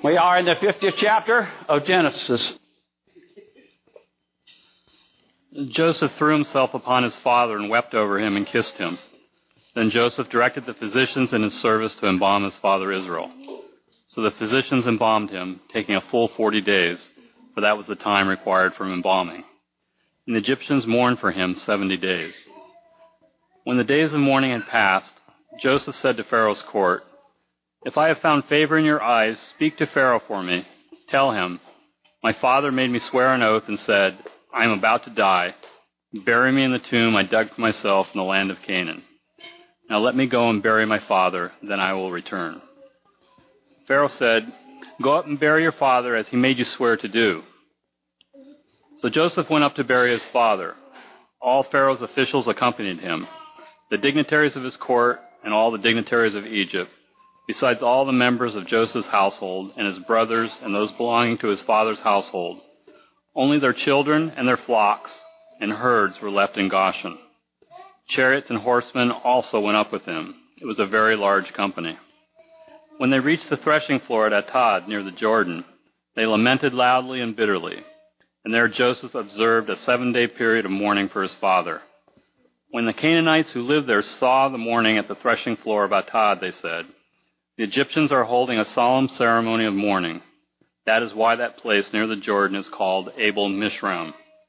We are in the 50th chapter of Genesis. Joseph threw himself upon his father and wept over him and kissed him. Then Joseph directed the physicians in his service to embalm his father Israel. So the physicians embalmed him, taking a full 40 days, for that was the time required for embalming. And the Egyptians mourned for him 70 days. When the days of mourning had passed, Joseph said to Pharaoh's court, "If I have found favor in your eyes, speak to Pharaoh for me. Tell him, my father made me swear an oath and said, I am about to die. Bury me in the tomb I dug for myself in the land of Canaan. Now let me go and bury my father, then I will return." Pharaoh said, "Go up and bury your father as he made you swear to do." So Joseph went up to bury his father. All Pharaoh's officials accompanied him, the dignitaries of his court and all the dignitaries of Egypt, besides all the members of Joseph's household and his brothers and those belonging to his father's household. Only their children and their flocks and herds were left in Goshen. Chariots and horsemen also went up with him. It was a very large company. When they reached the threshing floor at Atad near the Jordan, they lamented loudly and bitterly. And there Joseph observed a 7-day period of mourning for his father. When the Canaanites who lived there saw the mourning at the threshing floor of Atad, they said, "The Egyptians are holding a solemn ceremony of mourning. That is why that place near the Jordan is called Abel Mishram."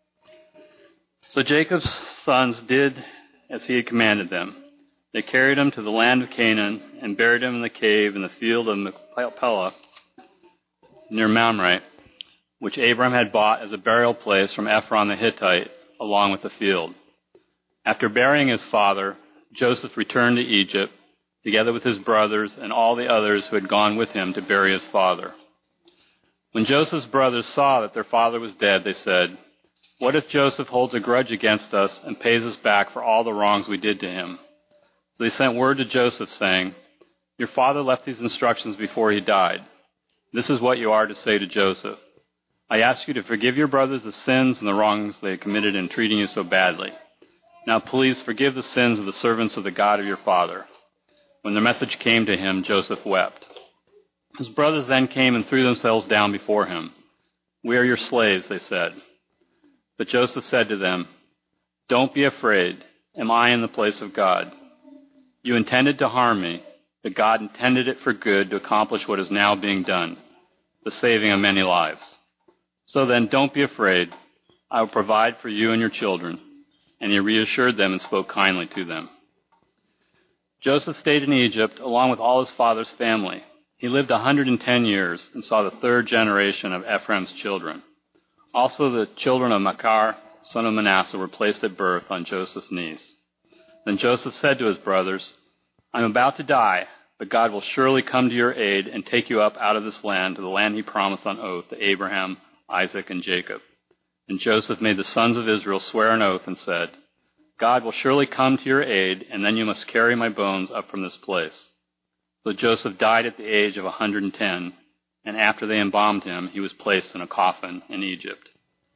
So Jacob's sons did as he had commanded them. They carried him to the land of Canaan and buried him in the cave in the field of Machpelah near Mamre, which Abraham had bought as a burial place from Ephron the Hittite, along with the field. After burying his father, Joseph returned to Egypt, together with his brothers and all the others who had gone with him to bury his father. When Joseph's brothers saw that their father was dead, they said, "What if Joseph holds a grudge against us and pays us back for all the wrongs we did to him?" So they sent word to Joseph, saying, "Your father left these instructions before he died. This is what you are to say to Joseph. I ask you to forgive your brothers the sins and the wrongs they committed in treating you so badly. Now please forgive the sins of the servants of the God of your father." When the message came to him, Joseph wept. His brothers then came and threw themselves down before him. "We are your slaves," they said. But Joseph said to them, "Don't be afraid. Am I in the place of God? You intended to harm me, but God intended it for good to accomplish what is now being done, the saving of many lives. So then, don't be afraid. I will provide for you and your children." And he reassured them and spoke kindly to them. Joseph stayed in Egypt along with all his father's family. He lived 110 years and saw the 3rd generation of Ephraim's children. Also the children of Machir, son of Manasseh, were placed at birth on Joseph's knees. Then Joseph said to his brothers, "I am about to die, but God will surely come to your aid and take you up out of this land to the land he promised on oath to Abraham, Isaac, and Jacob." And Joseph made the sons of Israel swear an oath and said, "God will surely come to your aid, and then you must carry my bones up from this place." So Joseph died at the age of 110, and after they embalmed him, he was placed in a coffin in Egypt.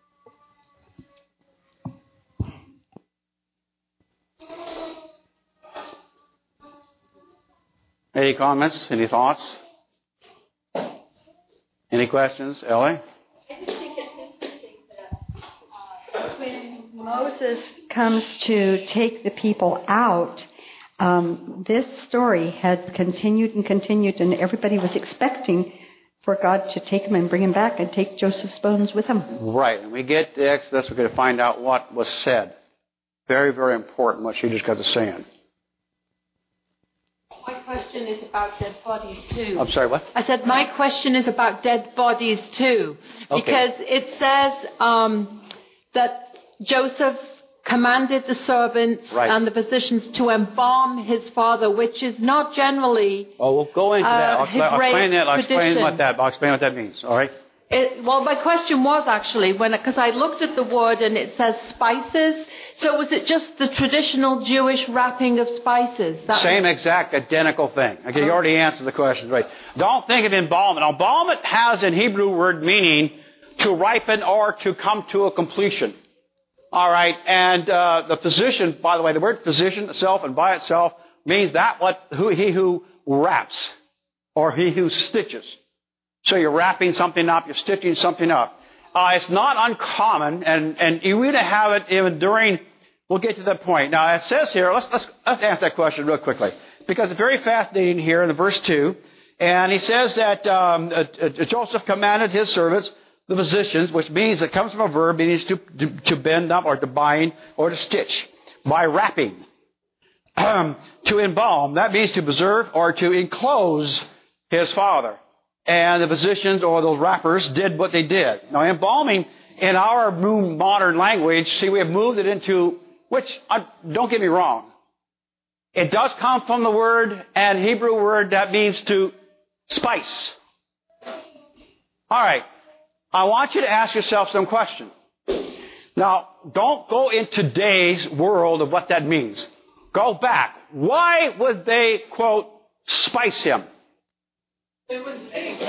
Any comments? Any thoughts? Any questions? Ellie? I just think it's interesting that when Moses comes to take the people out, this story had continued, and everybody was expecting for God to take him and bring him back and take Joseph's bones with him. Right. And we get to Exodus, we're going to find out what was said. Very, very important what she just got to saying. My question is about dead bodies too. I'm sorry, what? I said my question is about dead bodies too. Because it says that Joseph commanded the servants and the physicians to embalm his father, which is not generally we'll go into that. I'll explain that. I'll explain what that means. All right? Well, my question was actually, because I looked at the word and it says spices. So was it just the traditional Jewish wrapping of spices? Same exact, identical thing. Okay, you already answered the question. Right. Don't think of embalmment. Embalmment has in Hebrew word meaning to ripen or to come to a completion. All right, and the physician, by the way, the word physician itself and by itself means he who wraps or he who stitches. So you're wrapping something up, you're stitching something up. It's not uncommon, and you really have it even during. We'll get to that point. Now it says here. Let's answer that question real quickly, because it's very fascinating here in the verse 2. And he says that Joseph commanded his servants, the physicians, which means it comes from a verb, means to bend up or to bind or to stitch by wrapping. To embalm, that means to preserve or to enclose his father. And the physicians or those wrappers did what they did. Now, embalming in our modern language, see, we have moved it into, which, don't get me wrong, it does come from the word and Hebrew word that means to spice. All right. I want you to ask yourself some questions. Now, don't go in today's world of what that means. Go back. Why would they, quote, spice him? It would stink.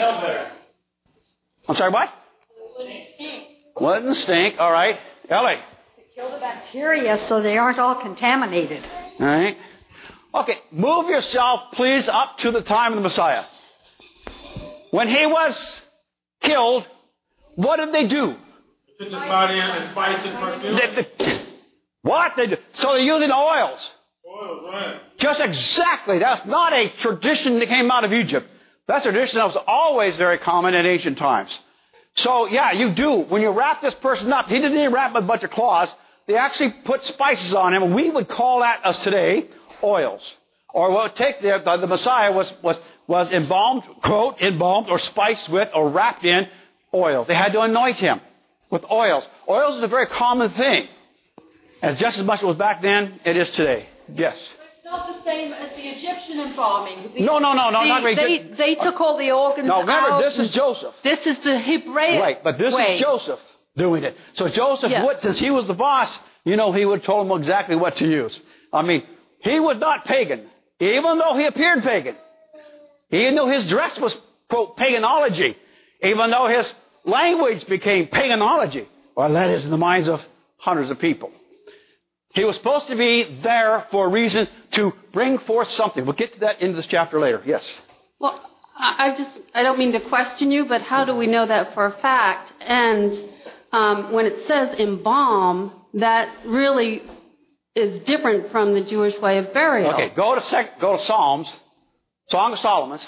I'm sorry, what? It wouldn't stink. Wouldn't stink. All right. Ellie. To kill the bacteria so they aren't all contaminated. All right. Okay. Move yourself, please, up to the time of the Messiah. When he was killed, what did they do? Took his body and spice and perfume. What? So they're using oils. Oil, right. Just exactly. That's not a tradition that came out of Egypt. That's a tradition that was always very common in ancient times. So, yeah, you do. When you wrap this person up, he didn't even wrap with a bunch of cloths. They actually put spices on him. And we would call that, as today, oils. Or what would take the Messiah was embalmed, quote, embalmed or spiced with or wrapped in oils. They had to anoint him with oils. Oils is a very common thing. And just as much as it was back then, it is today. Yes. It's not the same as the Egyptian embalming. No, not very. They took all the organs out. Now remember, this is Joseph. This is the Hebraic Right, but this way. is Joseph doing it. So Joseph would, since he was the boss, he would have told him exactly what to use. I mean, he was not pagan, even though he appeared pagan. Even though his dress was, quote, paganology. Even though his language became paganology. Well, that is in the minds of hundreds of people. He was supposed to be there for a reason to bring forth something. We'll get to that in this chapter later. Yes. Well, I don't mean to question you, but how do we know that for a fact? And when it says embalm, that really is different from the Jewish way of burial. Okay, go to Psalms, Song of Solomon,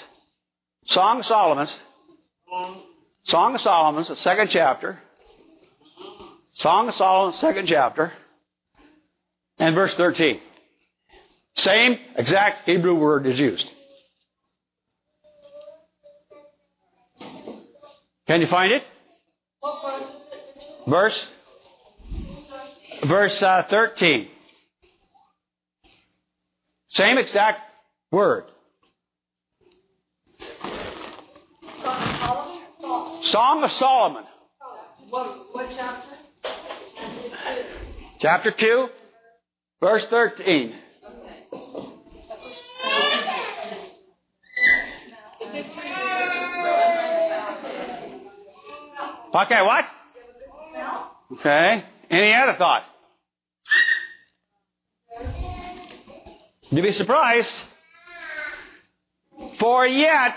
the second chapter. Song of Solomon, second chapter. And verse 13. Same exact Hebrew word is used. Can you find it? What verse is it? Verse 13. Same exact word. Song of Solomon. What chapter? Chapter 2, verse 13. Okay, what? Okay. Any other thought? You'd be surprised. For yet,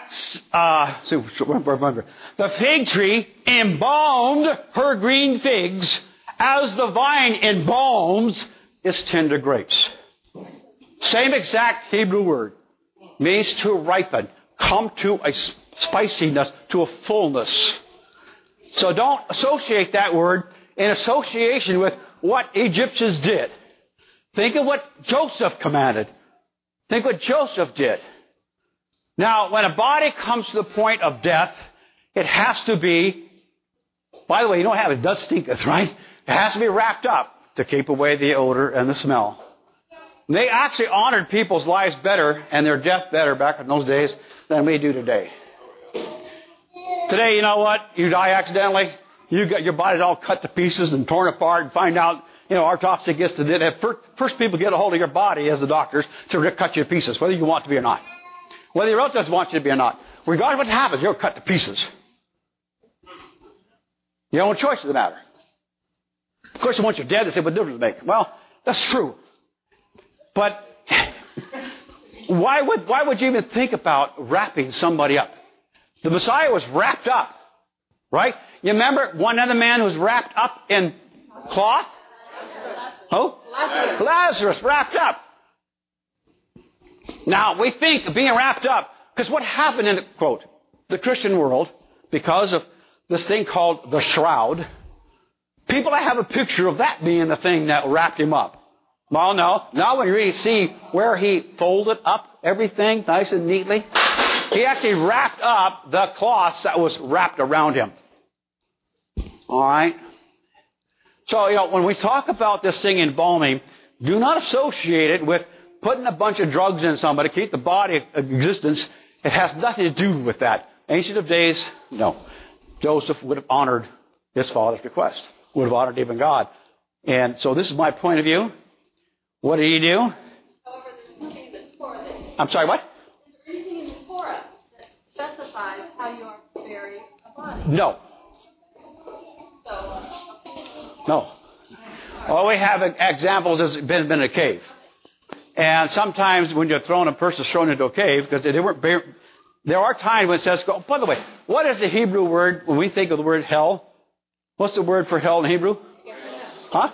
the fig tree embalmed her green figs as the vine embalms its tender grapes. Same exact Hebrew word. Means to ripen, come to a spiciness, to a fullness. So don't associate that word in association with what Egyptians did. Think of what Joseph commanded. Think what Joseph did. Now, when a body comes to the point of death, it has to be, by the way, you don't have it, does stinketh, right? It has to be wrapped up to keep away the odor and the smell. And they actually honored people's lives better and their death better back in those days than we do today. Today, you know what? You die accidentally, you got your body's all cut to pieces and torn apart, and find out, autopsy gets to the first people get a hold of your body as the doctors to cut you to pieces, whether you want to be or not. Whether your relatives want you to be or not. Regardless of what happens, you're cut to pieces. Your own choice is the matter. Of course, once you're dead, they say, what difference does it make? Well, that's true. But why would you even think about wrapping somebody up? The Messiah was wrapped up. Right? You remember one other man who was wrapped up in cloth? Who? Lazarus, wrapped up. Now, we think of being wrapped up, because what happened in, quote, the Christian world, because of this thing called the shroud, people have a picture of that being the thing that wrapped him up. Well, no. Now when you really see where he folded up everything nice and neatly, he actually wrapped up the cloths that was wrapped around him. All right? So, when we talk about this thing embalming, do not associate it with putting a bunch of drugs in somebody to keep the body in existence. It has nothing to do with that. Ancient of Days, no. Joseph would have honored his father's request, would have honored even God. And so this is my point of view. What did he do? However, there's nothing in the Torah that... I'm sorry, what? Is there anything in the Torah that specifies how you are to bury a body? No. No. All we have examples has been in a cave. And sometimes when you're thrown, a person's thrown into a cave, because they weren't buried. There are times when it says, by the way, what is the Hebrew word when we think of the word hell? What's the word for hell in Hebrew? Huh?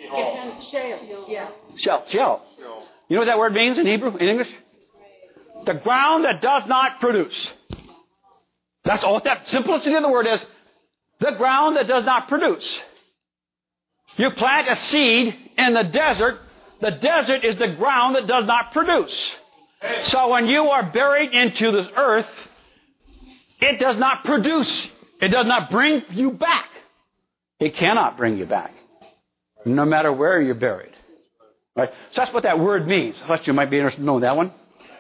Shell. You know what that word means in Hebrew, in English? The ground that does not produce. That's all that simplicity of the word is. The ground that does not produce. You plant a seed in the desert is the ground that does not produce. So when you are buried into this earth, it does not produce. It does not bring you back. It cannot bring you back. No matter where you're buried. Right? So that's what that word means. I thought you might be interested in knowing that one.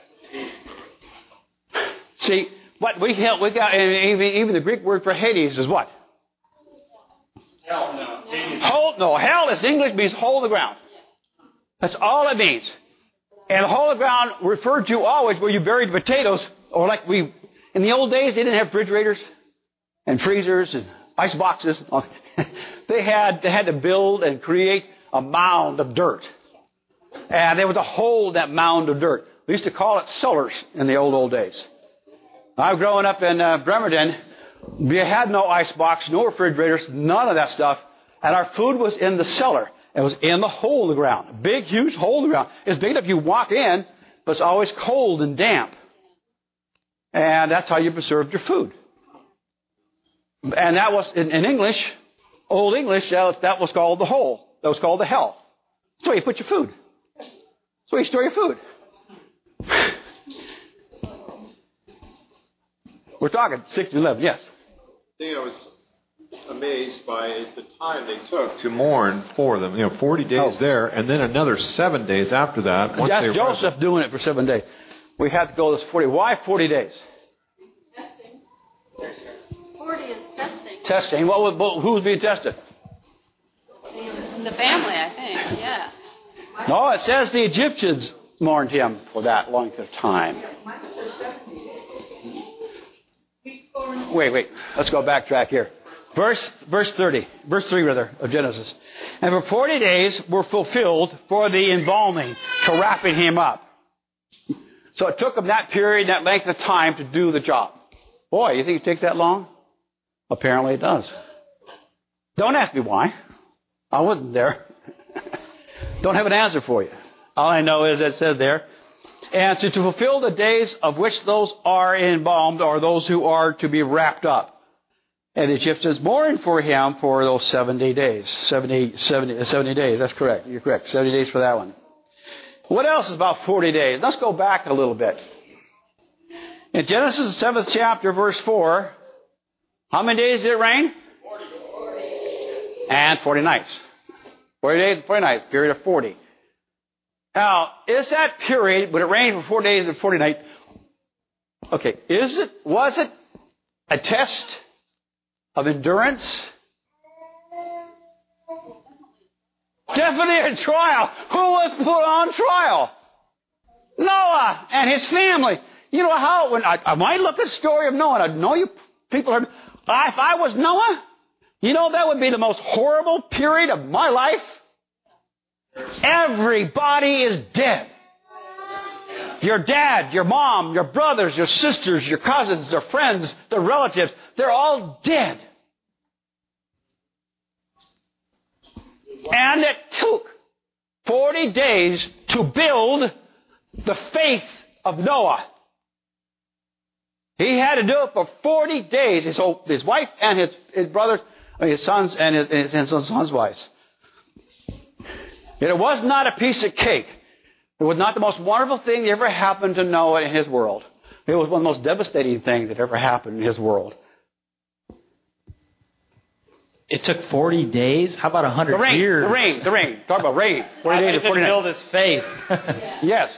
See, what we got, even the Greek word for Hades is what? Hell, no. Hell is English, means hole in the ground. That's all it means. And the hole in the ground referred to always where you buried potatoes, or like in the old days, they didn't have refrigerators and freezers and ice boxes. They had to build and create a mound of dirt. And there was a hole in that mound of dirt. We used to call it cellars in the old days. I was growing up in Bremerton. We had no ice box, no refrigerators, none of that stuff. And our food was in the cellar. It was in the hole in the ground. A big, huge hole in the ground. It's big enough you walk in, but it's always cold and damp. And that's how you preserved your food. And that was, in English, Old English, that was called the hole. That was called the hell. That's where you put your food. That's where you store your food. We're talking 6 to 11, yes. The thing I was amazed by is the time they took to mourn for them. 40 days there, and then another 7 days after that. That's Joseph doing it for 7 days. We had to go this 40. Why 40 days? Testing. 40 is testing. Testing. Who was being tested? The family, I think. Yeah. No, it says the Egyptians mourned him for that length of time. Wait. Let's go backtrack here. Verse 30. Verse 3, rather, of Genesis. And for 40 days were fulfilled for the embalming, to wrapping him up. So it took him that period, that length of time to do the job. Boy, you think it takes that long? Apparently it does. Don't ask me why. I wasn't there. Don't have an answer for you. All I know is it says there. And to fulfill the days of which those are embalmed are those who are to be wrapped up. And the Egyptians mourned for him for those 70 days. 70 days. That's correct. You're correct. 70 days for that one. What else is about 40 days? Let's go back a little bit. In Genesis, the 7th chapter, verse 4, how many days did it rain? 40. And 40 nights. 40 days and 40 nights. Period of 40. Now, is that period, when it rained for 4 days and 40 nights, okay, was it a test of endurance? Definitely a trial. Who was put on trial? Noah and his family. You know how, when I might look at the story of Noah, I know you people heard, if I was Noah, that would be the most horrible period of my life. Everybody is dead. Your dad, your mom, your brothers, your sisters, your cousins, their friends, their relatives, they're all dead. And it took 40 days to build the faith of Noah. He had to do it for 40 days. His wife and his brothers, his sons and his sons' wives. It was not a piece of cake. It was not the most wonderful thing that ever happened to Noah in his world. It was one of the most devastating things that ever happened in his world. It took 40 days? How about 100 years? The rain. Talk about rain. 40 days to build his faith. Yes.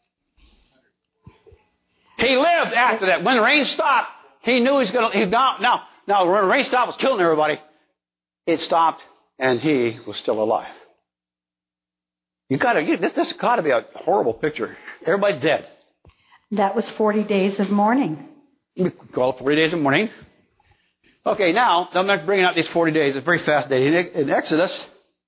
He lived after that. When the rain stopped, he knew he's going to... Now, when the rain stopped, it was killing everybody. It stopped, and he was still alive. This has got to be a horrible picture. Everybody's dead. That was 40 days of mourning. We call it 40 days of mourning. Okay, now, I'm not bringing out these 40 days. It's very fascinating. In Exodus,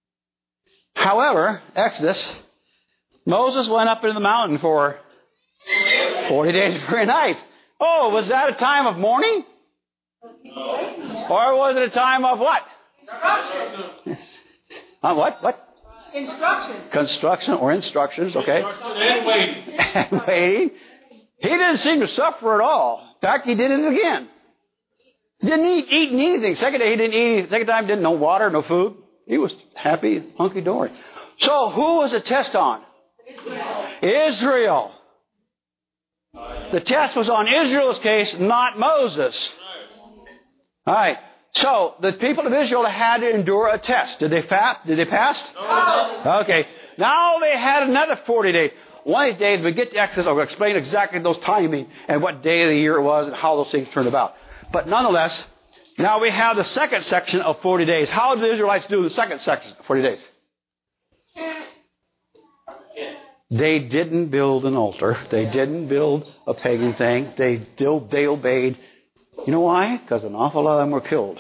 Moses went up into the mountain for 40 days and 40 nights. Oh, was that a time of mourning? No. Or was it a time of what? Instruction. What? Instruction. Construction or instructions, okay. And waiting. And waiting. He didn't seem to suffer at all. In fact, he did it again. Didn't eat anything. Second day, he didn't eat anything. Second time, didn't no water, no food. He was happy, hunky-dory. So, who was the test on? Israel. The test was on Israel's case, not Moses. All right. So, the people of Israel had to endure a test. Did they pass? No. Okay. Now they had another 40 days. One of these days, we get to Exodus, I'll explain exactly those timing and what day of the year it was and how those things turned about. But nonetheless, now we have the second section of 40 days. How did the Israelites do the second section of 40 days? They didn't build an altar. They didn't build a pagan thing. They obeyed. You know why? Because an awful lot of them were killed.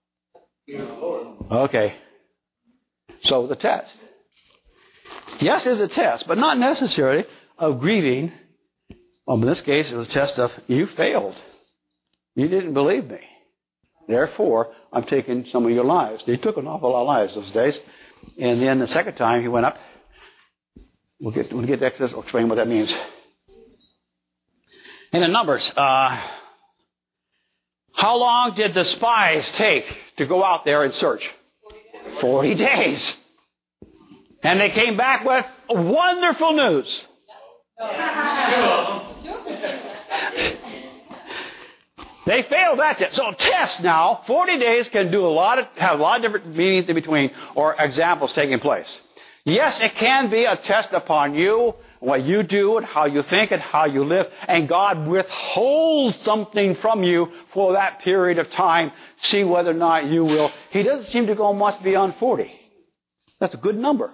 Okay. So the test. Yes, it's a test, but not necessarily of grieving. Well, in this case, it was a test of you failed. You didn't believe me. Therefore, I'm taking some of your lives. They took an awful lot of lives those days. And then the second time he went up. When we get to Exodus, I'll explain what that means. And in Numbers, how long did the spies take to go out there and search? 40 days. And they came back with wonderful news. They failed that test. So test now, 40 days can have a lot of different meanings in between or examples taking place. Yes, it can be a test upon you, what you do and how you think and how you live, and God withholds something from you for that period of time. See whether or not you will. He doesn't seem to go much beyond 40. That's a good number.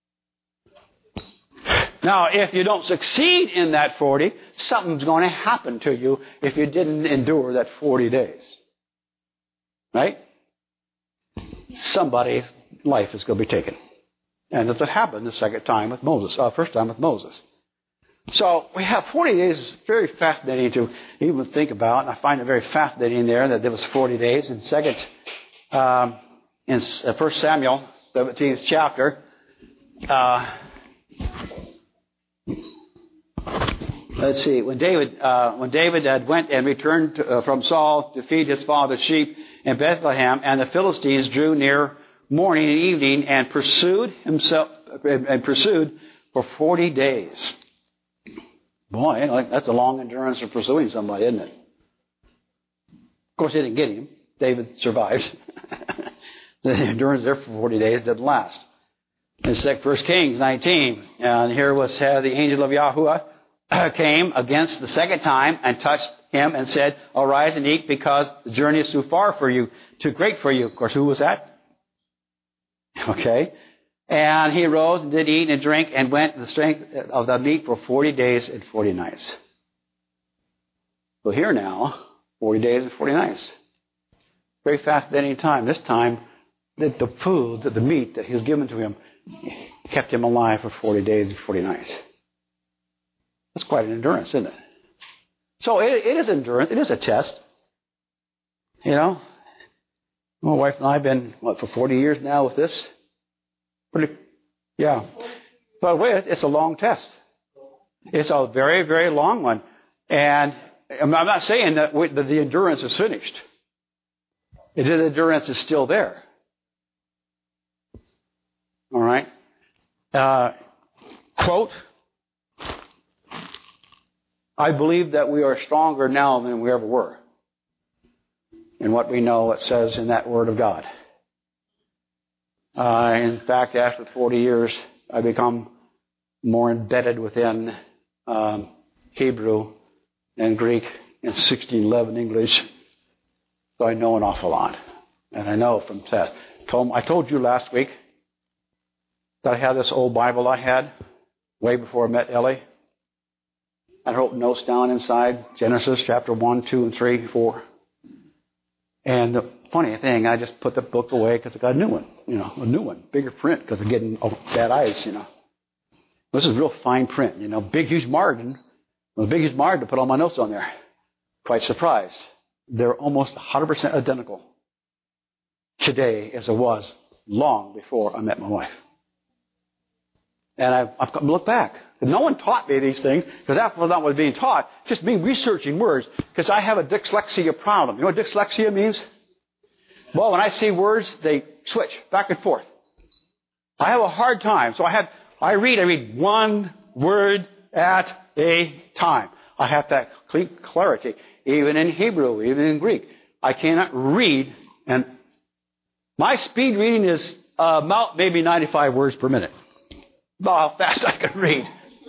Now, if you don't succeed in that 40, something's going to happen to you if you didn't endure that 40 days. Right? Somebody's life is going to be taken. And that's what happened the first time with Moses. So we have 40 days. It's very fascinating to even think about. And I find it very fascinating there that there was 40 days. In 1 Samuel, 17th chapter, let's see. When David had went and returned from Saul to feed his father's sheep in Bethlehem, and the Philistines drew near morning and evening and pursued for 40 days. Boy, that's a long endurance of pursuing somebody, isn't it? Of course, they didn't get him. David survived. The endurance there for 40 days didn't last. In 1 Kings 19, and here was the angel of Yahuwah came against the second time and touched him and said, "Arise and eat, because the journey is too far for you, too great for you." Of course, who was that? Okay. And he arose and did eat and drink and went the strength of the meat for 40 days and 40 nights. So here now, 40 days and 40 nights. Very fascinating time. This time, the food, the meat that he was given to him, kept him alive for 40 days and 40 nights. That's quite an endurance, isn't it? So it is endurance. It is a test. You know, my wife and I have been, for 40 years now with this? Yeah. But it's a long test. It's a very, very long one. And I'm not saying that the endurance is finished. The endurance is still there. All right? Quote, I believe that we are stronger now than we ever were. In what we know it says in that Word of God. In fact, after 40 years, I become more embedded within Hebrew and Greek and 1611 English. So I know an awful lot. And I know from that. I told you last week that I had this old Bible I had way before I met Ellie. I wrote notes down inside Genesis chapter 1, 2, and 3, 4. And the funny thing, I just put the book away because I got a new one. A new one. Bigger print because I'm getting bad eyes, This is real fine print, Big, huge margin. A big, huge margin to put all my notes on there. Quite surprised. They're almost 100% identical today as it was long before I met my wife. And I've looked back. No one taught me these things because that was not what was being taught. Just me researching words because I have a dyslexia problem. You know what dyslexia means? Well, when I see words, they switch back and forth. I have a hard time. So I read one word at a time. I have that complete clarity. Even in Hebrew, even in Greek. I cannot read. And my speed reading is about maybe 95 words per minute. About how fast I can read.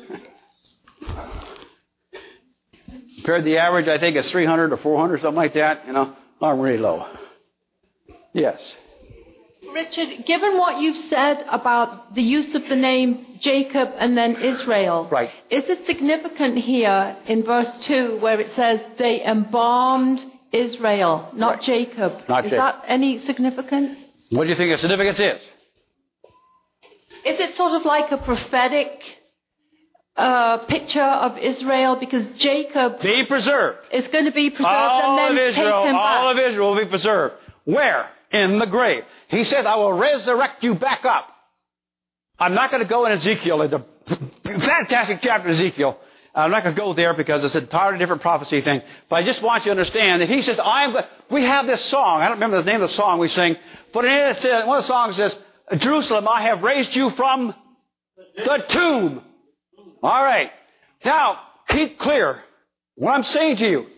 Compared to the average, I think it's 300 or 400, something like that. I'm really low. Yes. Richard, given what you've said about the use of the name Jacob and then Israel, right. Is it significant here in verse 2 where it says they embalmed Israel, not right. Jacob? Not is Jacob. That any significance? What do you think the significance is? Is it sort of like a prophetic picture of Israel? Because Jacob be preserved. Is going to be preserved and then taken back. All of Israel will be preserved. Where? In the grave. He says, I will resurrect you back up. I'm not going to go in Ezekiel. It's a fantastic chapter of Ezekiel. I'm not going to go there because it's an entirely different prophecy thing. But I just want you to understand that he says, we have this song. I don't remember the name of the song we sing. But in it says, one of the songs says, Jerusalem, I have raised you from the tomb. All right. Now, keep clear what I'm saying to you.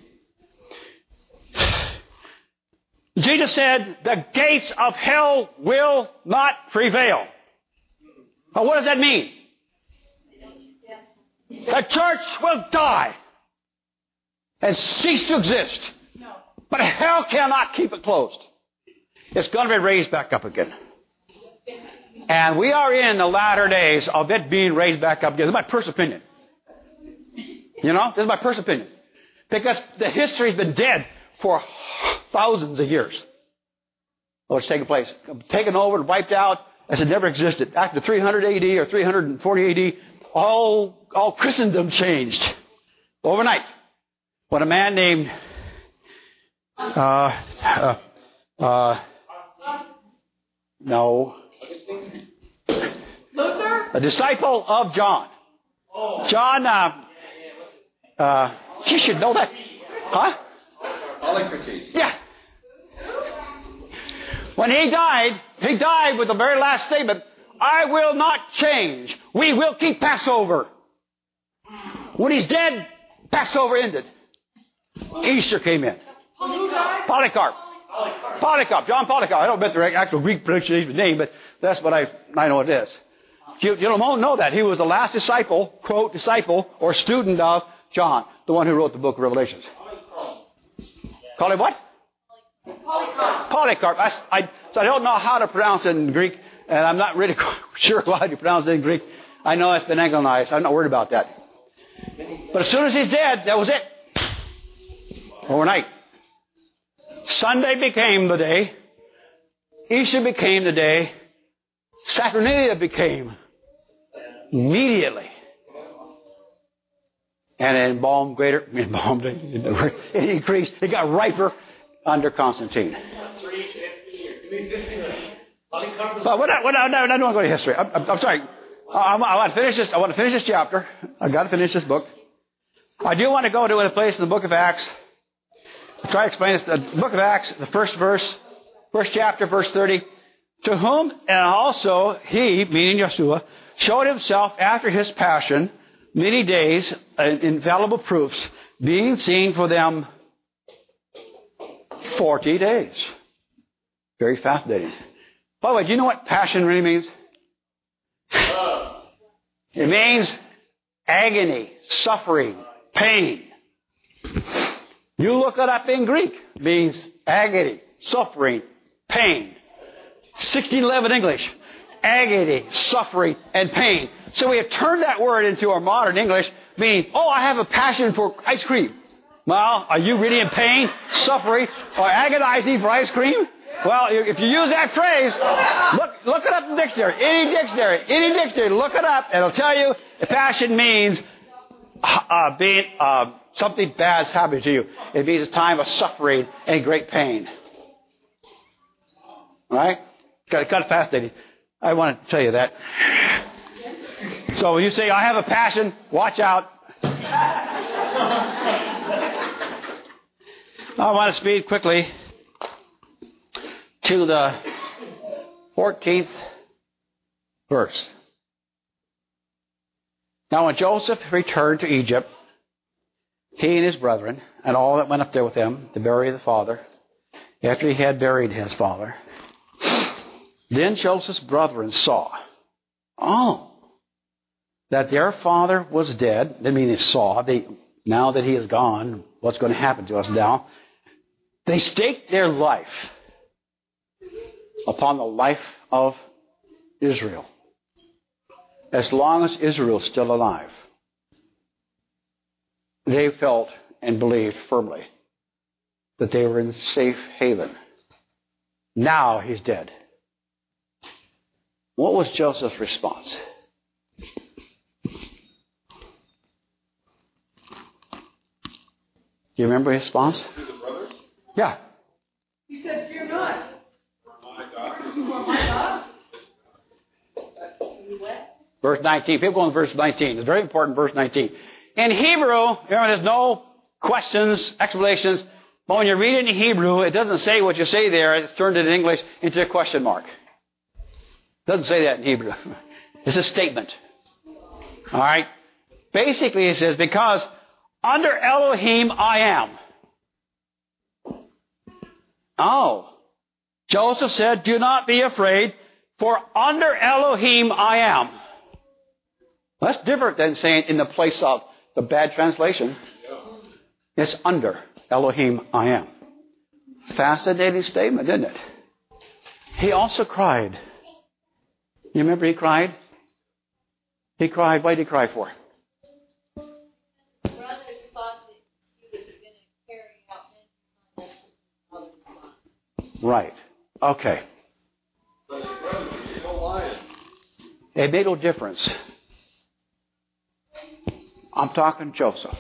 Jesus said, the gates of hell will not prevail. Well, what does that mean? The church will die and cease to exist. But hell cannot keep it closed. It's going to be raised back up again. And we are in the latter days of it being raised back up again. This is my personal opinion. This is my personal opinion. Because the history has been dead for thousands of years. What's taken place? Taken over and wiped out as it never existed. After 300 AD or 340 AD, all Christendom changed overnight. When a man named Luther? A disciple of John. John, you should know that. Huh? Polycrates. Yeah. When he died with the very last statement, I will not change. We will keep Passover. When he's dead, Passover ended. Easter came in. Polycarp. John Polycarp. I don't bet the actual Greek pronunciation of his name, but that's what I know it is. You don't know that. He was the last disciple, quote, disciple or student of John, the one who wrote the book of Revelations. Call him what? Polycarp. So I don't know how to pronounce it in Greek, and I'm not really sure how to pronounce it in Greek. I know it's been Anglicized. I'm not worried about that. But as soon as he's dead, that was it. Overnight. Sunday became the day. Easter became the day. Saturnalia became immediately. And it it increased. It got riper under Constantine. But I don't want to go to history. I'm sorry. I want to finish this. I want to finish this chapter. I've got to finish this book. I do want to go to a place in the book of Acts. I'll try to explain this. The book of Acts, the first chapter, verse 30. To whom and also he, meaning Yeshua, showed himself after his passion many days, infallible proofs, being seen for them 40 days. Very fascinating. By the way, do you know what passion really means? It means agony, suffering, pain. You look it up in Greek. It means agony, suffering, pain. 1611 English. Agony, suffering, and pain. So we have turned that word into our modern English, meaning, I have a passion for ice cream. Well, are you really in pain, suffering, or agonizing for ice cream? Well, if you use that phrase, look it up in the dictionary. Any dictionary, look it up, and it'll tell you the passion means being something bad's happening to you. It means a time of suffering and great pain. All right? Kind of fascinating. I want to tell you that. So when you say, I have a passion, watch out. I want to speed quickly to the 14th verse. Now when Joseph returned to Egypt, he and his brethren, and all that went up there with him to bury the father, after he had buried his father, then Joseph's brethren saw, that their father was dead. I mean, they saw, now that he is gone, what's going to happen to us now? They staked their life upon the life of Israel. As long as Israel is still alive, they felt and believed firmly that they were in safe haven. Now he's dead. What was Joseph's response? Do you remember his response? To the brothers? Yeah. He said, fear not. Verse 19. People go to verse 19. It's very important, verse 19. In Hebrew, there's no questions, explanations. But when you read it in Hebrew, it doesn't say what you say there. It's turned it in English into a question mark. It doesn't say that in Hebrew. It's a statement. All right? Basically, it says, because under Elohim I am. Joseph said, do not be afraid, for under Elohim I am. That's different than saying in the place of the bad translation. It's under Elohim I am. Fascinating statement, isn't it? He also cried. You remember he cried? He cried. What did he cry for? The brothers thought that he was going to carry out his son. Right. Okay. But the brothers are still lying. It made no difference. I'm talking Joseph.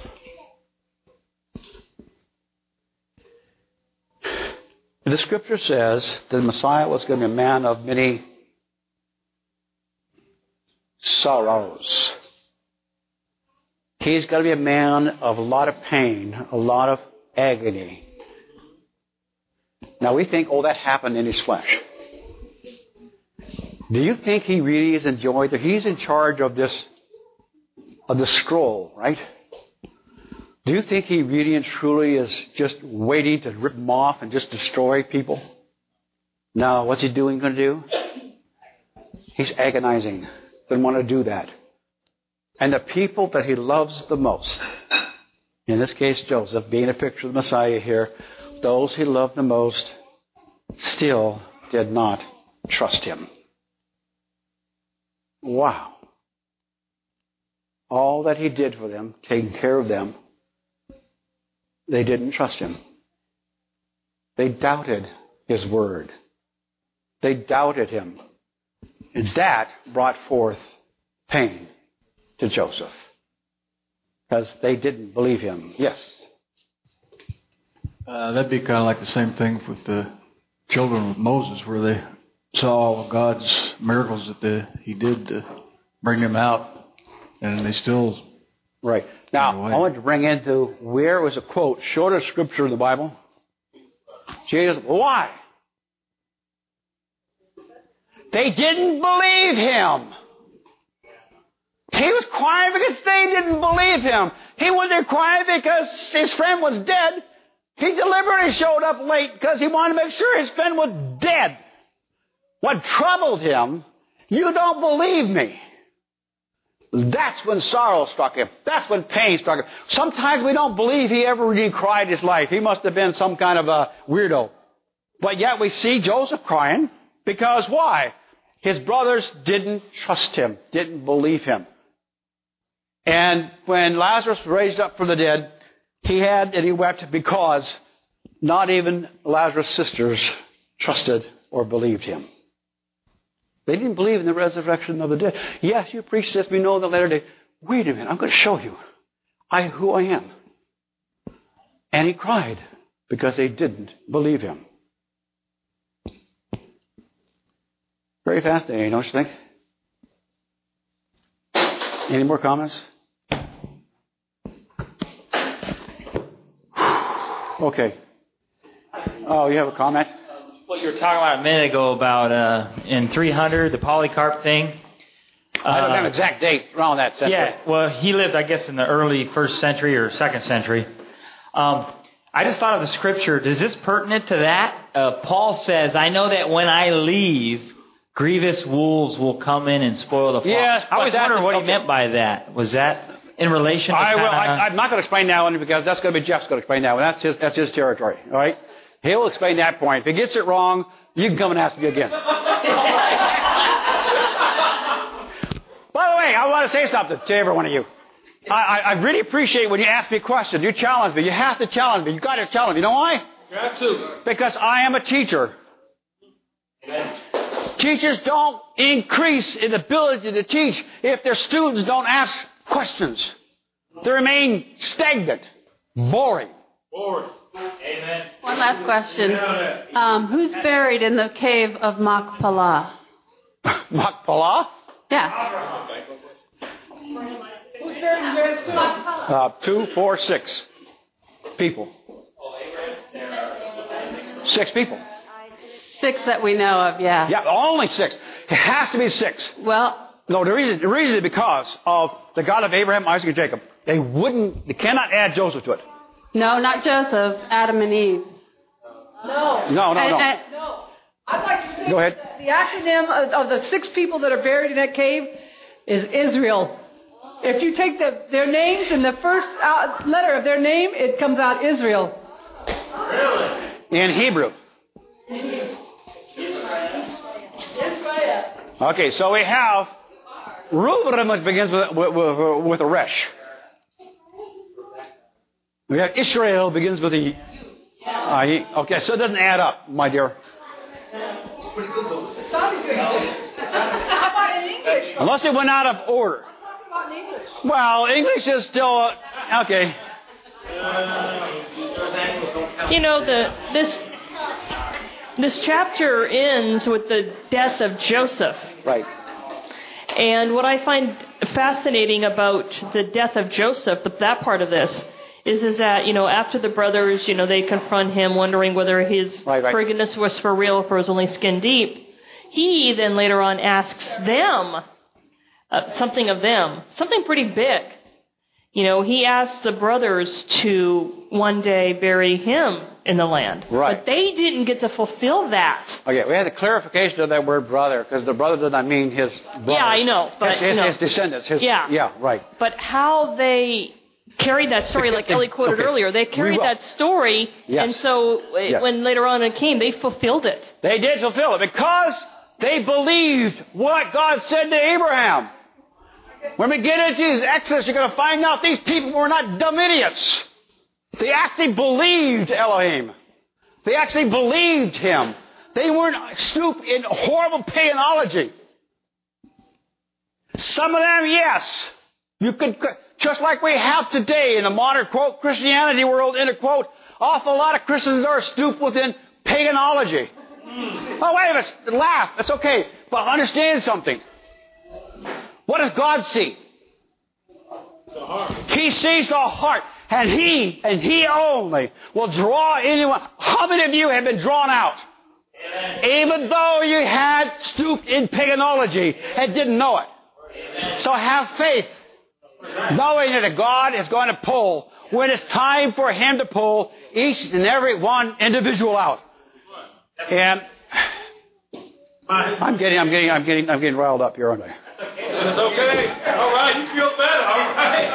The scripture says that the Messiah was going to be a man of many sorrows. He's got to be a man of a lot of pain, a lot of agony. Now we think, that happened in his flesh. Do you think he really is enjoying it? He's in charge of the scroll, right? Do you think he really and truly is just waiting to rip them off and just destroy people? No, what's he going to do? He's agonizing. Doesn't want to do that. And the people that he loves the most, in this case Joseph, being a picture of the Messiah here, those he loved the most still did not trust him. Wow. All that he did for them, taking care of them, they didn't trust him. They doubted his word. They doubted him. And that brought forth pain to Joseph. because they didn't believe him. Yes? That'd be kind of like the same thing with the children of Moses, where they saw all of God's miracles that he did to bring them out, and they still... Right. Now, I want to bring into where was a quote, shortest scripture in the Bible. Jesus, why? They didn't believe him. He was crying because they didn't believe him. He wasn't crying because his friend was dead. He deliberately showed up late because he wanted to make sure his friend was dead. What troubled him, you don't believe me. That's when sorrow struck him. That's when pain struck him. Sometimes we don't believe he ever really cried in his life. He must have been some kind of a weirdo. But yet we see Joseph crying because why? His brothers didn't trust him, didn't believe him. And when Lazarus raised up from the dead, he wept because not even Lazarus' sisters trusted or believed him. They didn't believe in the resurrection of the dead. Yes, you preach this, we know in the latter day. Wait a minute, I'm going to show you who I am. And he cried because they didn't believe him. Very fascinating, don't you think? Any more comments? Okay. Oh, you have a comment? What you were talking about a minute ago about in 300, the Polycarp thing. I don't have an exact date around that century. Yeah, well, he lived, I guess, in the early 1st century or 2nd century. I just thought of the scripture. Is this pertinent to that? Paul says, I know that when I leave, grievous wolves will come in and spoil the flock. Yes, I was wondering what he meant by that. Was that in relation to I'm not going to explain that one because that's going to be Jeff's going to explain that one. That's his territory, all right? He'll explain that point. If he gets it wrong, you can come and ask me again. By the way, I want to say something to every one of you. I really appreciate when you ask me questions. You challenge me. You have to challenge me. You've got to challenge me. You know why? You have to. Because I am a teacher. Amen. Teachers don't increase in ability to teach if their students don't ask questions. They remain stagnant, boring. Amen. One last question. Who's buried in the cave of Machpelah? Machpelah? Yeah. Who's buried in Machpelah? 2, 4, 6 people. 6 people. 6 that we know of, yeah. Yeah, only 6. It has to be 6. Well, no, the reason is because of the God of Abraham, Isaac, and Jacob. They cannot add Joseph to it. No, not Joseph, Adam and Eve. No. No. No. I'd like to think Go ahead. The acronym of the 6 people that are buried in that cave is Israel. If you take their names and the first letter of their name, it comes out Israel. Really? In Hebrew. Israel. Okay, so we have Reuben, which begins with a resh. We have Israel begins with a okay, so it doesn't add up, my dear. Unless it went out of order. Well, English is still okay. You know, this chapter ends with the death of Joseph. Right. And what I find fascinating about the death of Joseph, that part of this, is that, after the brothers, they confront him, wondering whether his forgiveness was for real, if it was only skin deep. He then later on asks them something of them, something pretty big. He asks the brothers to one day bury him in the land. Right. But they didn't get to fulfill that. Okay, we had the clarification of that word brother, because the brother did not mean his brother. Yeah, I know. But, his descendants. Yeah, right. But how they carried that story, like Ellie quoted earlier, they carried that story, and so when later on it came, they fulfilled it. They did fulfill it, because they believed what God said to Abraham. When we get into Exodus, you're going to find out these people were not dumb idiots. They actually believed Elohim. They actually believed him. They weren't stooped in horrible paganism. Some of them, yes. just like we have today in the modern, quote, Christianity world, in a quote, awful lot of Christians are stooped within paganism. Oh, wait a minute, laugh, that's okay. But understand something. What does God see? He sees the heart. And He only will draw anyone. How many of you have been drawn out? Even though you had stooped in paganism and didn't know it. So have faith. Knowing that God is going to pull, when it's time for Him to pull, each and every one individual out. And I'm getting riled up here, aren't I? It's okay. All right, you feel better. All right.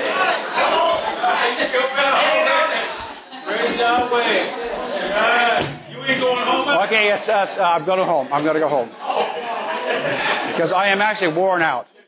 You feel better. All right. Praise Yahweh. You ain't going home. Okay, I'm going home. I'm going to go home because I am actually worn out.